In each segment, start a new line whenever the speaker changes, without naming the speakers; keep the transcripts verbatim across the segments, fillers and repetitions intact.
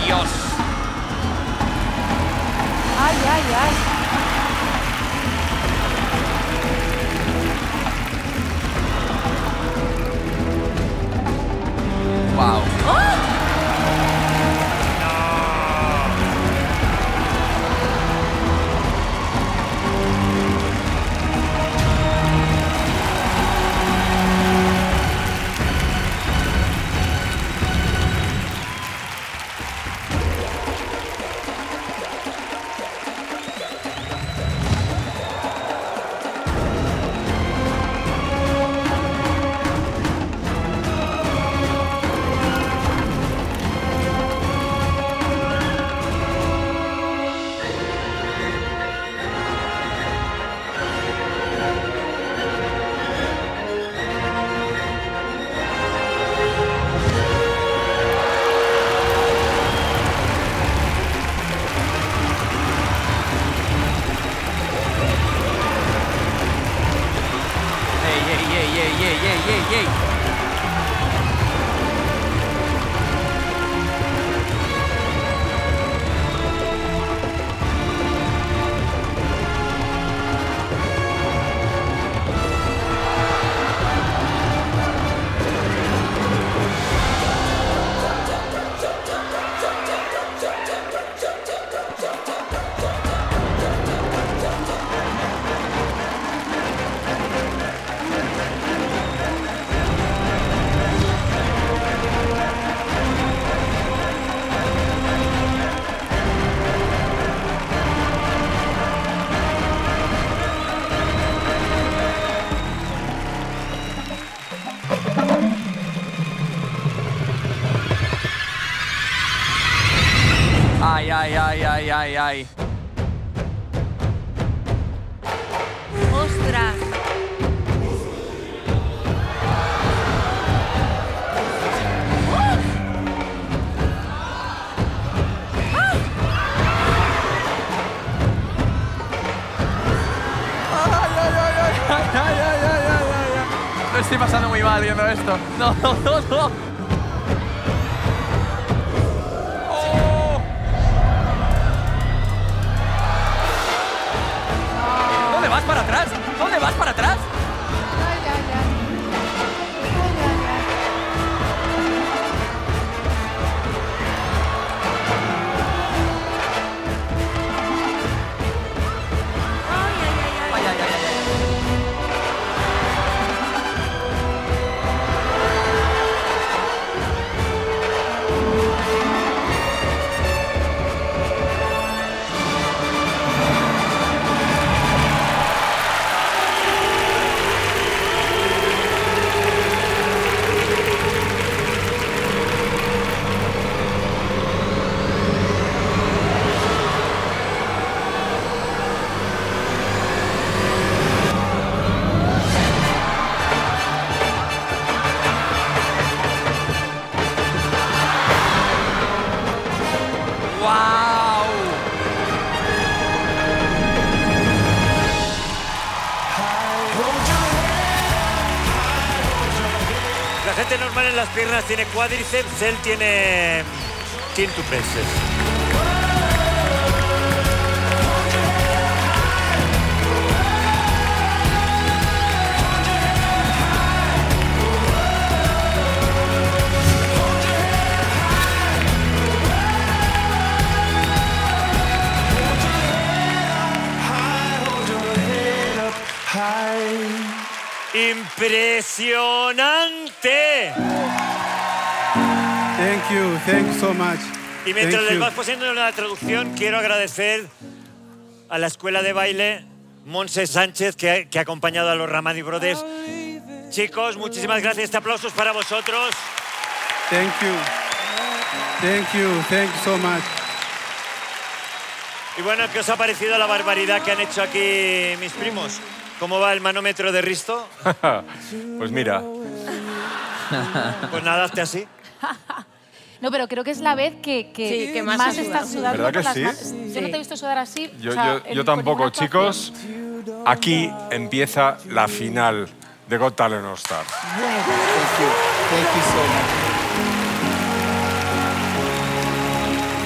Dios!
¡Ay, ay, ay!
¡Wow! Ay, ay, ay, ay, ay, ay.
¡Ostras!
Lo estoy pasando muy mal viendo esto. No, no, no, no. Oh. ¿Dónde vas para atrás? ¿Dónde vas para atrás?
¡Ay, ay, ay!
Ay, ay, ay, ay, ay. ¡Wow!
La gente normal en las piernas tiene cuádriceps, él tiene quintuplexes. ¡Impresionante!
Thank you, thank you so much.
Y mientras
Thank
les
you.
vas poniendo la traducción, quiero agradecer a la escuela de baile Montse Sánchez, que ha, que ha acompañado a los Ramadi Brothers. Chicos, muchísimas gracias. Este aplauso es para vosotros.
Thank you. Thank you, thank you so much.
Y bueno, ¿qué os ha parecido la barbaridad que han hecho aquí mis primos? ¿Cómo va el manómetro de Risto?
Pues mira.
Pues nada, hazte así.
No, pero creo que es la vez que, que,
Sí, que más
más
has
estás
sudado.
sudando
¿Verdad
por
que
las
sí?
manos. Yo no te he visto sudar así.
Yo,
o sea,
yo,
en-
yo
con
tampoco,
ninguna actuación.
chicos. Aquí empieza la final de Got Talent All Stars.
Thank you. Thank you so much.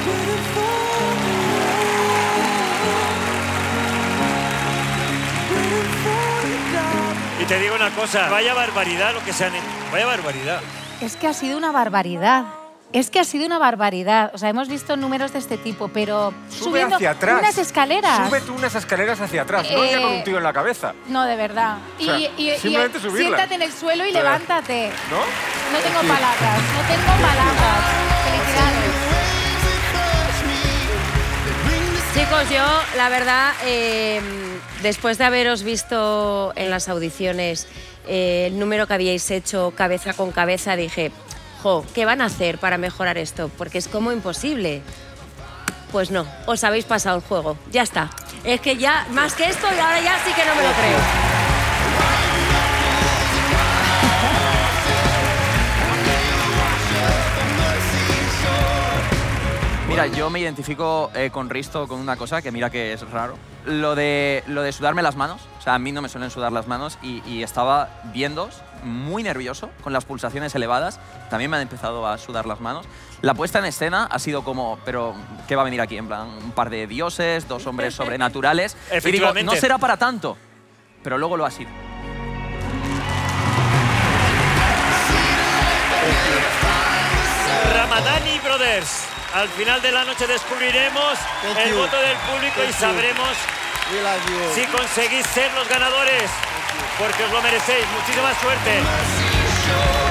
Y te digo una cosa, vaya barbaridad lo que se han hecho. Vaya barbaridad.
Es que ha sido una barbaridad. Es que ha sido una barbaridad. O sea, hemos visto números de este tipo, pero
Sube
subiendo
hacia atrás.
unas escaleras.
Sube tú unas escaleras hacia atrás, no
Eh,
ya con un tío en la cabeza.
No, de verdad.
O sea,
y y- y-
simplemente subirlas.
siéntate en el suelo y
Pero-
levántate.
¿No?
No tengo palabras, no tengo palabras. Felicidades.
Chicos, yo, la verdad, eh, después de haberos visto en las audiciones eh, el número que habíais hecho cabeza con cabeza, dije, jo, ¿qué van a hacer para mejorar esto? Porque es como imposible. Pues no, os habéis pasado el juego, ya está. Es que ya, más que esto, y ahora ya sí que no me lo creo.
Mira, yo me identifico eh, con Risto con una cosa que mira que es raro. Lo de, lo de sudarme las manos. O sea, a mí no me suelen sudar las manos y, y estaba viéndoos muy nervioso, con las pulsaciones elevadas. También me han empezado a sudar las manos. La puesta en escena ha sido como, pero ¿qué va a venir aquí? En plan, un par de dioses, dos hombres sobrenaturales. Y digo,
Efectivamente.
no será para tanto. Pero luego lo ha sido.
Ramadani Brothers. Al final de la noche descubriremos
Thank
el
you.
voto del público
Thank
y
you.
sabremos
We love you.
si conseguís ser los ganadores. Porque os lo merecéis. Muchísima suerte.